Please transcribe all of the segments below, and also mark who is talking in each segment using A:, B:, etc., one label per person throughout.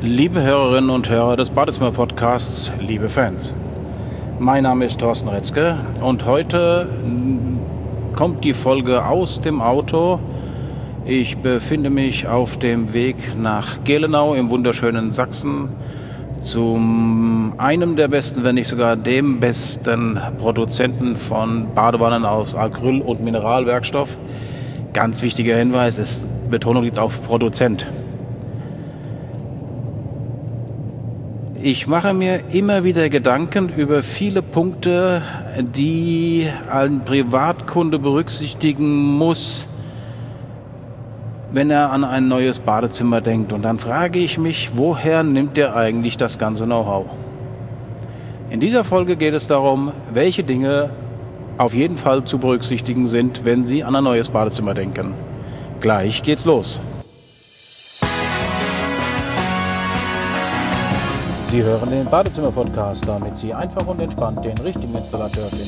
A: Liebe Hörerinnen und Hörer des Badezimmer-Podcasts, liebe Fans. Mein Name ist Thorsten Retzke und heute kommt die Folge aus dem Auto. Ich befinde mich auf dem Weg nach Gelenau im wunderschönen Sachsen zu einem der besten, wenn nicht sogar dem besten Produzenten von Badewannen aus Acryl- und Mineralwerkstoff. Ganz wichtiger Hinweis, Betonung liegt auf Produzent. Ich mache mir immer wieder Gedanken über viele Punkte, die ein Privatkunde berücksichtigen muss, wenn er an ein neues Badezimmer denkt. Und dann frage ich mich, woher nimmt er eigentlich das ganze Know-how? In dieser Folge geht es darum, welche Dinge auf jeden Fall zu berücksichtigen sind, wenn Sie an ein neues Badezimmer denken. Gleich geht's los. Sie hören den Badezimmer-Podcast, damit Sie einfach und entspannt den richtigen Installateur finden.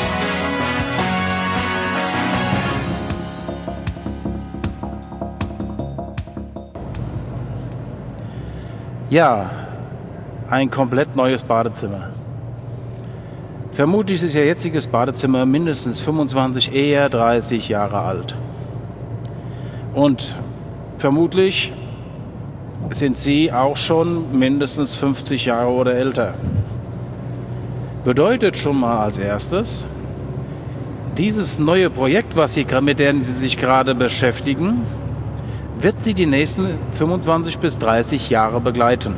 A: Ja, ein komplett neues Badezimmer. Vermutlich ist Ihr jetziges Badezimmer mindestens 25, eher 30 Jahre alt. Und vermutlich sind Sie auch schon mindestens 50 Jahre oder älter. Bedeutet schon mal als erstes, dieses neue Projekt, mit dem Sie sich gerade beschäftigen, wird Sie die nächsten 25 bis 30 Jahre begleiten.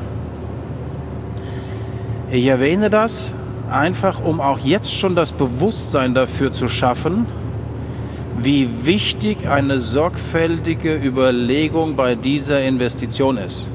A: Ich erwähne das einfach, um auch jetzt schon das Bewusstsein dafür zu schaffen, wie wichtig eine sorgfältige Überlegung bei dieser Investition ist.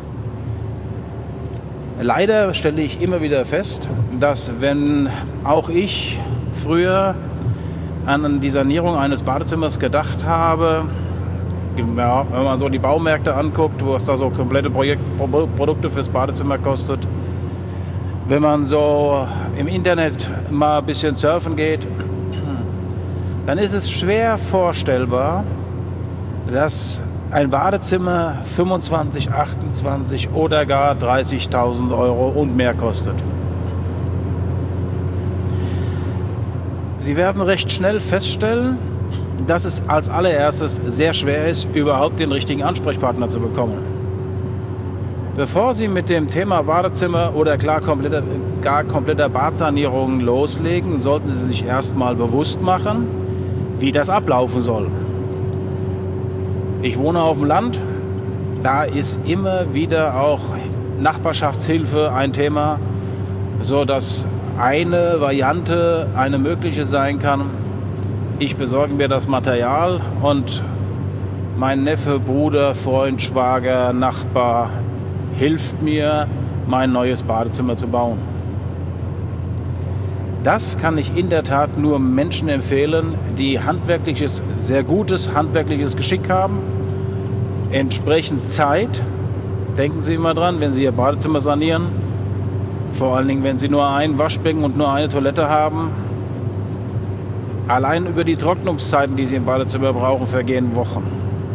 A: Leider stelle ich immer wieder fest, dass wenn auch ich früher an die Sanierung eines Badezimmers gedacht habe, ja, wenn man so die Baumärkte anguckt, wo es da so komplette Produkte fürs Badezimmer kostet, wenn man so im Internet mal ein bisschen surfen geht, dann ist es schwer vorstellbar, dass ein Badezimmer 25, 28 oder gar 30.000 Euro und mehr kostet. Sie werden recht schnell feststellen, dass es als allererstes sehr schwer ist, überhaupt den richtigen Ansprechpartner zu bekommen. Bevor Sie mit dem Thema Badezimmer oder gar kompletter Badsanierung loslegen, sollten Sie sich erstmal bewusst machen, wie das ablaufen soll. Ich wohne auf dem Land, da ist immer wieder auch Nachbarschaftshilfe ein Thema, so dass eine Variante eine mögliche sein kann. Ich besorge mir das Material und mein Neffe, Bruder, Freund, Schwager, Nachbar hilft mir, mein neues Badezimmer zu bauen. Das kann ich in der Tat nur Menschen empfehlen, die sehr gutes handwerkliches Geschick haben, entsprechend Zeit. Denken Sie immer dran, wenn Sie Ihr Badezimmer sanieren, vor allen Dingen, wenn Sie nur ein Waschbecken und nur eine Toilette haben, allein über die Trocknungszeiten, die Sie im Badezimmer brauchen, vergehen Wochen.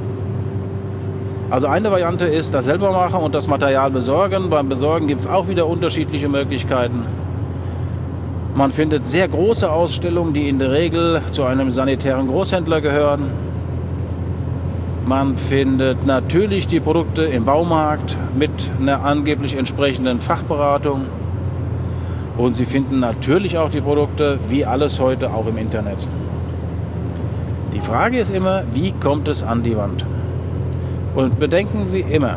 A: Also eine Variante ist, das selber machen und das Material besorgen. Beim Besorgen gibt es auch wieder unterschiedliche Möglichkeiten. Man findet sehr große Ausstellungen, die in der Regel zu einem sanitären Großhändler gehören. Man findet natürlich die Produkte im Baumarkt mit einer angeblich entsprechenden Fachberatung. Und Sie finden natürlich auch die Produkte, wie alles heute, auch im Internet. Die Frage ist immer, wie kommt es an die Wand? Und bedenken Sie immer,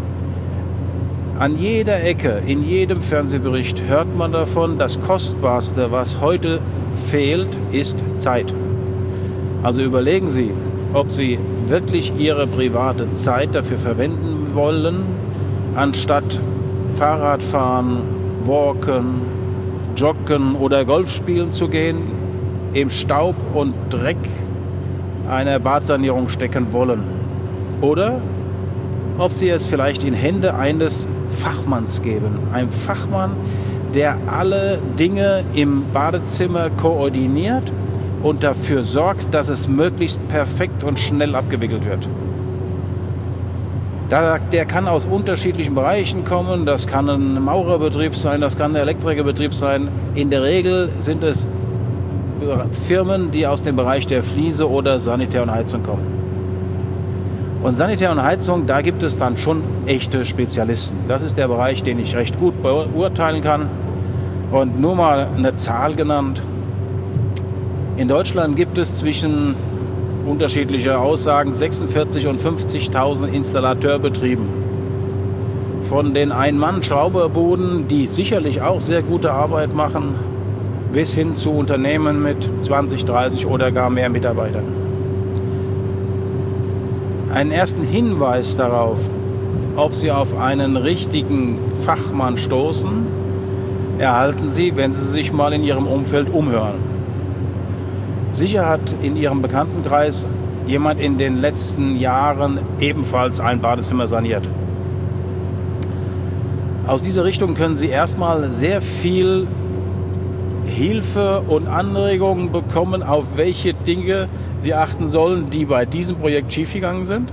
A: an jeder Ecke, in jedem Fernsehbericht hört man davon, das Kostbarste, was heute fehlt, ist Zeit. Also überlegen Sie, ob Sie wirklich Ihre private Zeit dafür verwenden wollen, anstatt Fahrradfahren, Walken, Joggen oder Golf spielen zu gehen, im Staub und Dreck einer Badsanierung stecken wollen. Oder ob Sie es vielleicht in Hände eines Fachmanns geben. Ein Fachmann, der alle Dinge im Badezimmer koordiniert und dafür sorgt, dass es möglichst perfekt und schnell abgewickelt wird. Der kann aus unterschiedlichen Bereichen kommen. Das kann ein Maurerbetrieb sein, das kann ein Elektrikerbetrieb sein. In der Regel sind es Firmen, die aus dem Bereich der Fliese oder Sanitär und Heizung kommen. Und Sanitär und Heizung, da gibt es dann schon echte Spezialisten. Das ist der Bereich, den ich recht gut beurteilen kann. Und nur mal eine Zahl genannt. In Deutschland gibt es zwischen unterschiedliche Aussagen 46.000 und 50.000 Installateurbetrieben. Von den Ein-Mann-Schrauberbuden, die sicherlich auch sehr gute Arbeit machen, bis hin zu Unternehmen mit 20, 30 oder gar mehr Mitarbeitern. Einen ersten Hinweis darauf, ob Sie auf einen richtigen Fachmann stoßen, erhalten Sie, wenn Sie sich mal in Ihrem Umfeld umhören. Sicher hat in Ihrem Bekanntenkreis jemand in den letzten Jahren ebenfalls ein Badezimmer saniert. Aus dieser Richtung können Sie erstmal sehr viel Hilfe und Anregungen bekommen, auf welche Dinge Sie achten sollen, die bei diesem Projekt schiefgegangen sind.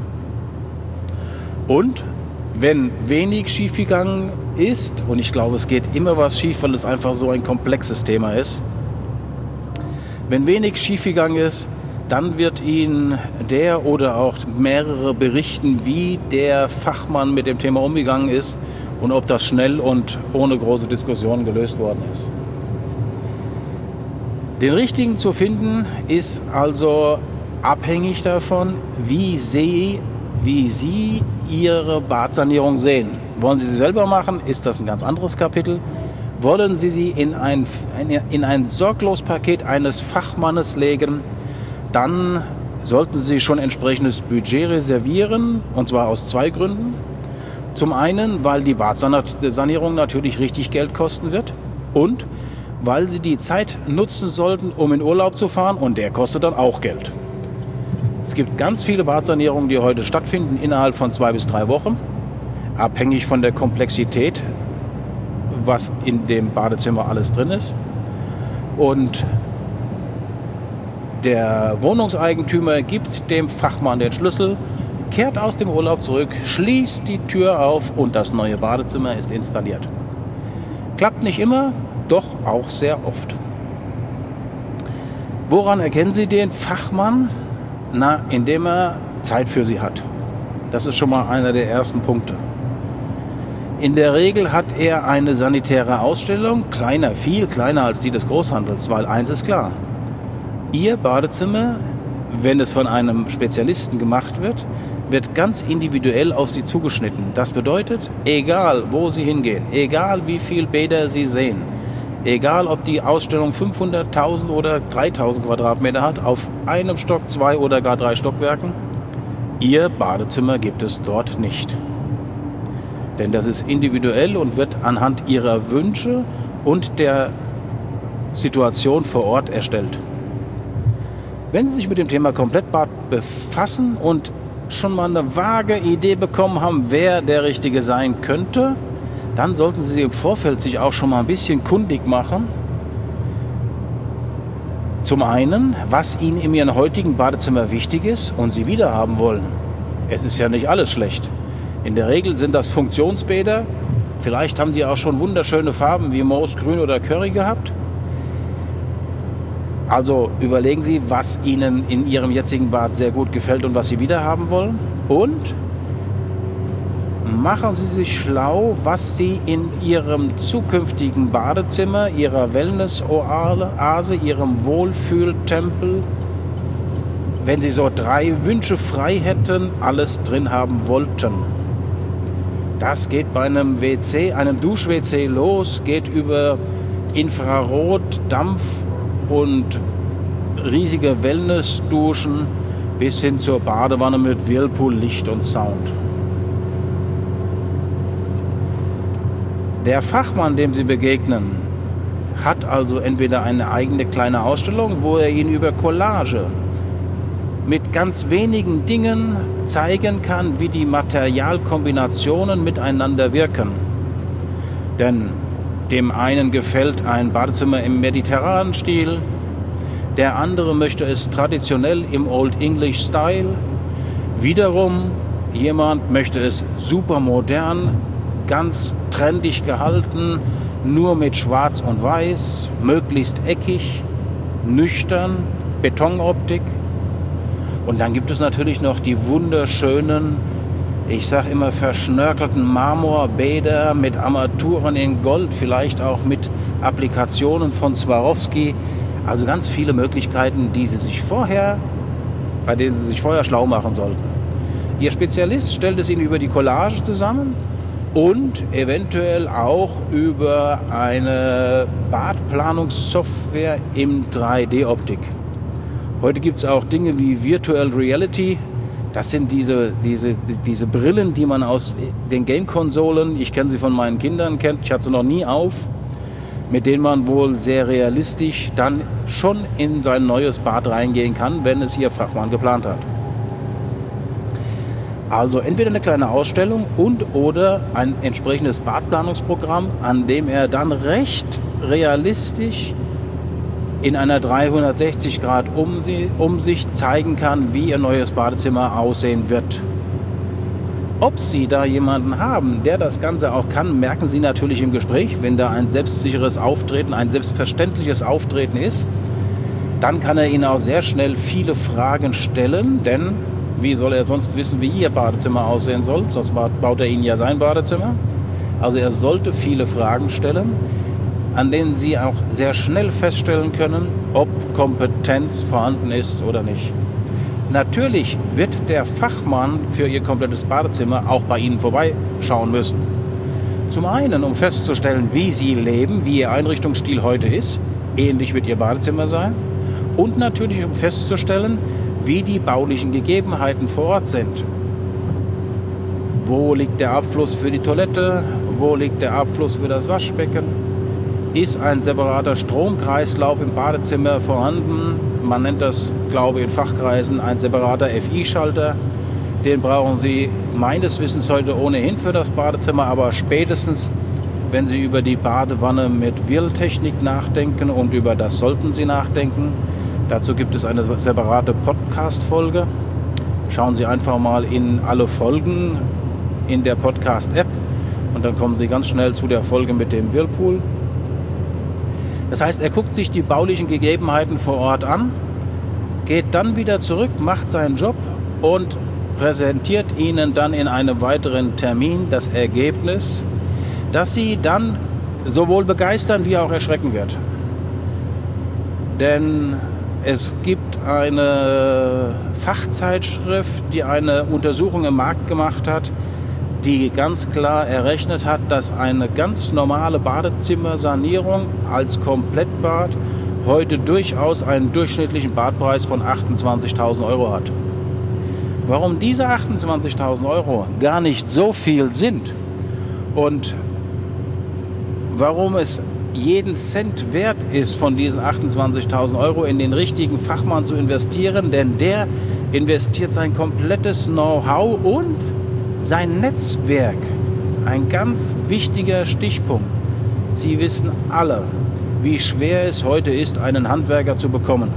A: Und wenn wenig schiefgegangen ist, und ich glaube, es geht immer was schief, weil es einfach so ein komplexes Thema ist, wenn wenig schiefgegangen ist, dann wird Ihnen der oder auch mehrere berichten, wie der Fachmann mit dem Thema umgegangen ist und ob das schnell und ohne große Diskussion gelöst worden ist. Den richtigen zu finden ist also abhängig davon, wie Sie Ihre Badsanierung sehen. Wollen Sie sie selber machen, ist das ein ganz anderes Kapitel. Wollen Sie sie in ein Sorglospaket eines Fachmannes legen, dann sollten Sie schon entsprechendes Budget reservieren, und zwar aus zwei Gründen. Zum einen, weil die Badsanierung natürlich richtig Geld kosten wird und weil Sie die Zeit nutzen sollten, um in Urlaub zu fahren, und der kostet dann auch Geld. Es gibt ganz viele Badsanierungen, die heute stattfinden innerhalb von 2 bis 3 Wochen, abhängig von der Komplexität, was in dem Badezimmer alles drin ist. Und der Wohnungseigentümer gibt dem Fachmann den Schlüssel, kehrt aus dem Urlaub zurück, schließt die Tür auf und das neue Badezimmer ist installiert. Klappt nicht immer, doch auch sehr oft. Woran erkennen Sie den Fachmann? Na, indem er Zeit für Sie hat. Das ist schon mal einer der ersten Punkte. In der Regel hat er eine sanitäre Ausstellung, kleiner, viel kleiner als die des Großhandels, weil eins ist klar: Ihr Badezimmer, wenn es von einem Spezialisten gemacht wird, wird ganz individuell auf Sie zugeschnitten. Das bedeutet, egal wo Sie hingehen, egal wie viel Bäder Sie sehen, egal ob die Ausstellung 500.000 oder 3.000 Quadratmeter hat, auf einem Stock, 2 oder gar 3 Stockwerken, Ihr Badezimmer gibt es dort nicht. Denn das ist individuell und wird anhand Ihrer Wünsche und der Situation vor Ort erstellt. Wenn Sie sich mit dem Thema Komplettbad befassen und schon mal eine vage Idee bekommen haben, wer der Richtige sein könnte, dann sollten Sie im Vorfeld sich auch schon mal ein bisschen kundig machen. Zum einen, was Ihnen in Ihrem heutigen Badezimmer wichtig ist und Sie wieder haben wollen. Es ist ja nicht alles schlecht. In der Regel sind das Funktionsbäder. Vielleicht haben die auch schon wunderschöne Farben wie Moosgrün oder Curry gehabt. Also überlegen Sie, was Ihnen in Ihrem jetzigen Bad sehr gut gefällt und was Sie wieder haben wollen. Und machen Sie sich schlau, was Sie in Ihrem zukünftigen Badezimmer, Ihrer Wellness-Oase, Ihrem Wohlfühltempel, wenn Sie so 3 Wünsche frei hätten, alles drin haben wollten. Das geht bei einem WC, einem Dusch-WC los, geht über Infrarot, Dampf und riesige Wellness-Duschen bis hin zur Badewanne mit Whirlpool, Licht und Sound. Der Fachmann, dem Sie begegnen, hat also entweder eine eigene kleine Ausstellung, wo er Ihnen über Collage mit ganz wenigen Dingen zeigen kann, wie die Materialkombinationen miteinander wirken. Denn dem einen gefällt ein Badezimmer im mediterranen Stil, der andere möchte es traditionell im Old English Style. Wiederum jemand möchte es super modern, ganz trendig gehalten, nur mit Schwarz und Weiß, möglichst eckig, nüchtern, Betonoptik. Und dann gibt es natürlich noch die wunderschönen, ich sage immer verschnörkelten Marmorbäder mit Armaturen in Gold, vielleicht auch mit Applikationen von Swarovski. Also ganz viele Möglichkeiten, bei denen Sie sich vorher schlau machen sollten. Ihr Spezialist stellt es Ihnen über die Collage zusammen und eventuell auch über eine Badplanungssoftware in 3D-Optik. Heute gibt es auch Dinge wie Virtual Reality. Das sind diese Brillen, die man aus den Game-Konsolen, ich kenne sie von meinen Kindern, ich hatte sie noch nie auf, mit denen man wohl sehr realistisch dann schon in sein neues Bad reingehen kann, wenn es Ihr Fachmann geplant hat. Also entweder eine kleine Ausstellung oder ein entsprechendes Badplanungsprogramm, an dem er dann recht realistisch in einer 360-Grad-Umsicht zeigen kann, wie Ihr neues Badezimmer aussehen wird. Ob Sie da jemanden haben, der das Ganze auch kann, merken Sie natürlich im Gespräch. Wenn da ein selbstsicheres Auftreten, ein selbstverständliches Auftreten ist, dann kann er Ihnen auch sehr schnell viele Fragen stellen, denn wie soll er sonst wissen, wie Ihr Badezimmer aussehen soll? Sonst baut er Ihnen ja sein Badezimmer. Also er sollte viele Fragen stellen, an denen Sie auch sehr schnell feststellen können, ob Kompetenz vorhanden ist oder nicht. Natürlich wird der Fachmann für Ihr komplettes Badezimmer auch bei Ihnen vorbeischauen müssen. Zum einen, um festzustellen, wie Sie leben, wie Ihr Einrichtungsstil heute ist, ähnlich wird Ihr Badezimmer sein, und natürlich, um festzustellen, wie die baulichen Gegebenheiten vor Ort sind. Wo liegt der Abfluss für die Toilette? Wo liegt der Abfluss für das Waschbecken? Ist ein separater Stromkreislauf im Badezimmer vorhanden? Man nennt das, glaube ich, in Fachkreisen ein separater FI-Schalter. Den brauchen Sie meines Wissens heute ohnehin für das Badezimmer, aber spätestens, wenn Sie über die Badewanne mit Whirl-Technik nachdenken, und über das sollten Sie nachdenken. Dazu gibt es eine separate Podcast-Folge. Schauen Sie einfach mal in alle Folgen in der Podcast-App und dann kommen Sie ganz schnell zu der Folge mit dem Whirlpool. Das heißt, er guckt sich die baulichen Gegebenheiten vor Ort an, geht dann wieder zurück, macht seinen Job und präsentiert Ihnen dann in einem weiteren Termin das Ergebnis, das Sie dann sowohl begeistern wie auch erschrecken wird. Denn es gibt eine Fachzeitschrift, die eine Untersuchung im Markt gemacht hat, die ganz klar errechnet hat, dass eine ganz normale Badezimmersanierung als Komplettbad heute durchaus einen durchschnittlichen Badpreis von 28.000 € hat. Warum diese 28.000 € gar nicht so viel sind und warum es jeden Cent wert ist, von diesen 28.000 € in den richtigen Fachmann zu investieren, denn der investiert sein komplettes Know-how und sein Netzwerk. Ein ganz wichtiger Stichpunkt. Sie wissen alle, wie schwer es heute ist, einen Handwerker zu bekommen.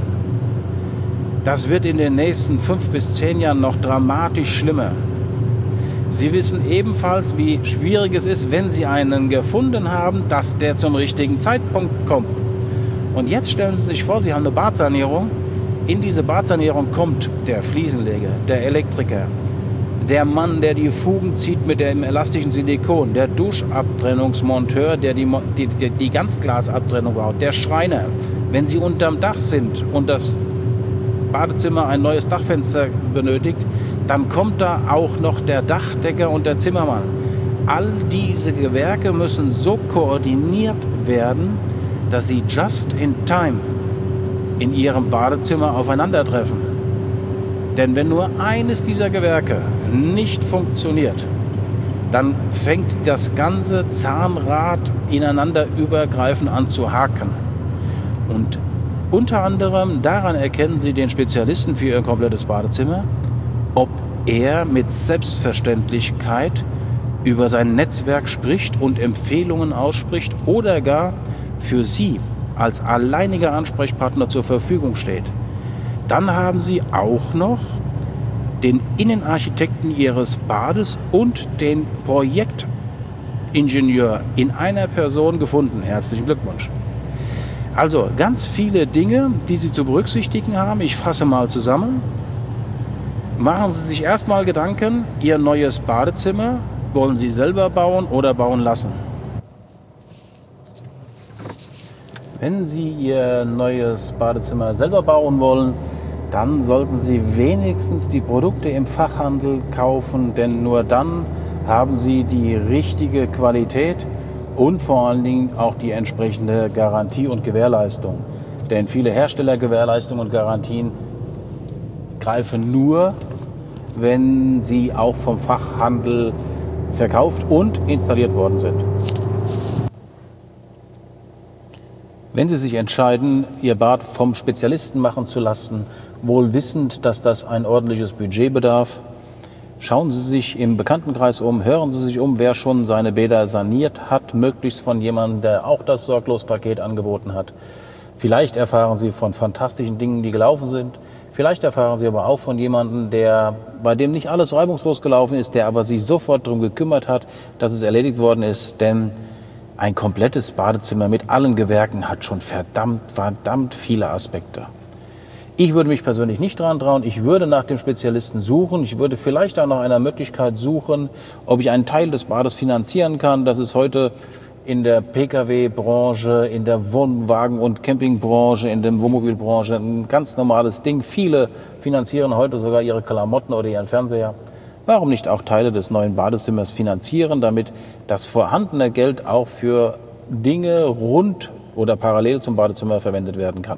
A: Das wird in den nächsten 5 bis 10 Jahren noch dramatisch schlimmer. Sie wissen ebenfalls, wie schwierig es ist, wenn Sie einen gefunden haben, dass der zum richtigen Zeitpunkt kommt. Und jetzt stellen Sie sich vor, Sie haben eine Badsanierung. In diese Badsanierung kommt der Fliesenleger, der Elektriker, der Mann, der die Fugen zieht mit dem elastischen Silikon, der Duschabtrennungsmonteur, der die Ganzglasabtrennung baut, der Schreiner. Wenn Sie unterm Dach sind und das Badezimmer ein neues Dachfenster benötigt, dann kommt da auch noch der Dachdecker und der Zimmermann. All diese Gewerke müssen so koordiniert werden, dass sie just in time in ihrem Badezimmer aufeinandertreffen. Denn wenn nur eines dieser Gewerke nicht funktioniert, dann fängt das ganze Zahnrad ineinander übergreifend an zu haken. Und unter anderem daran erkennen Sie den Spezialisten für Ihr komplettes Badezimmer, ob er mit Selbstverständlichkeit über sein Netzwerk spricht und Empfehlungen ausspricht oder gar für Sie als alleiniger Ansprechpartner zur Verfügung steht. Dann haben Sie auch noch den Innenarchitekten Ihres Bades und den Projektingenieur in einer Person gefunden. Herzlichen Glückwunsch. Also ganz viele Dinge, die Sie zu berücksichtigen haben. Ich fasse mal zusammen. Machen Sie sich erstmal Gedanken, Ihr neues Badezimmer wollen Sie selber bauen oder bauen lassen. Wenn Sie Ihr neues Badezimmer selber bauen wollen, dann sollten Sie wenigstens die Produkte im Fachhandel kaufen, denn nur dann haben Sie die richtige Qualität und vor allen Dingen auch die entsprechende Garantie und Gewährleistung. Denn viele Herstellergewährleistungen und Garantien greifen nur, wenn sie auch vom Fachhandel verkauft und installiert worden sind. Wenn Sie sich entscheiden, Ihr Bad vom Spezialisten machen zu lassen, wohl wissend, dass das ein ordentliches Budget bedarf, schauen Sie sich im Bekanntenkreis um, hören Sie sich um, wer schon seine Bäder saniert hat, möglichst von jemandem, der auch das Sorglos-Paket angeboten hat. Vielleicht erfahren Sie von fantastischen Dingen, die gelaufen sind. Vielleicht erfahren Sie aber auch von jemandem, bei dem nicht alles reibungslos gelaufen ist, der aber sich sofort darum gekümmert hat, dass es erledigt worden ist. Denn ein komplettes Badezimmer mit allen Gewerken hat schon verdammt viele Aspekte. Ich würde mich persönlich nicht dran trauen. Ich würde nach dem Spezialisten suchen. Ich würde vielleicht auch nach einer Möglichkeit suchen, ob ich einen Teil des Bades finanzieren kann. Das ist heute in der Pkw-Branche, in der Wohnwagen- und Campingbranche, in der Wohnmobilbranche ein ganz normales Ding. Viele finanzieren heute sogar ihre Klamotten oder ihren Fernseher. Warum nicht auch Teile des neuen Badezimmers finanzieren, damit das vorhandene Geld auch für Dinge rund oder parallel zum Badezimmer verwendet werden kann?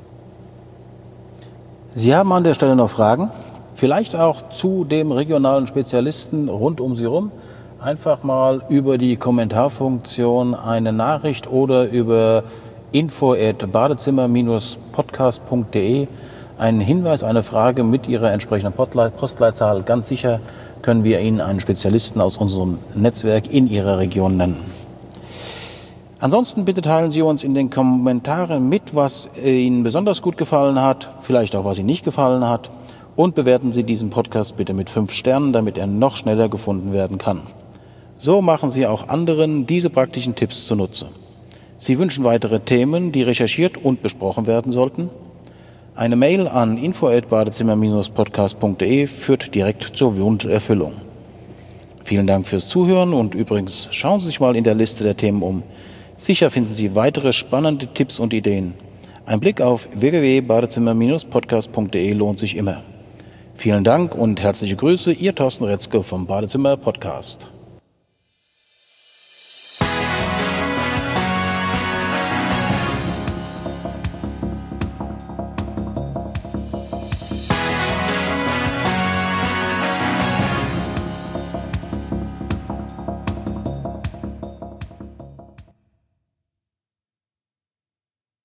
A: Sie haben an der Stelle noch Fragen? Vielleicht auch zu dem regionalen Spezialisten rund um Sie herum? Einfach mal über die Kommentarfunktion eine Nachricht oder über info@badezimmer-podcast.de einen Hinweis, eine Frage mit Ihrer entsprechenden Postleitzahl. Ganz sicher können wir Ihnen einen Spezialisten aus unserem Netzwerk in Ihrer Region nennen. Ansonsten bitte teilen Sie uns in den Kommentaren mit, was Ihnen besonders gut gefallen hat, vielleicht auch was Ihnen nicht gefallen hat, und bewerten Sie diesen Podcast bitte mit 5 Sternen, damit er noch schneller gefunden werden kann. So machen Sie auch anderen diese praktischen Tipps zunutze. Sie wünschen weitere Themen, die recherchiert und besprochen werden sollten? Eine Mail an info@badezimmer-podcast.de führt direkt zur Wunscherfüllung. Vielen Dank fürs Zuhören und übrigens schauen Sie sich mal in der Liste der Themen um. Sicher finden Sie weitere spannende Tipps und Ideen. Ein Blick auf www.badezimmer-podcast.de lohnt sich immer. Vielen Dank und herzliche Grüße, Ihr Thorsten Retzke vom Badezimmer Podcast.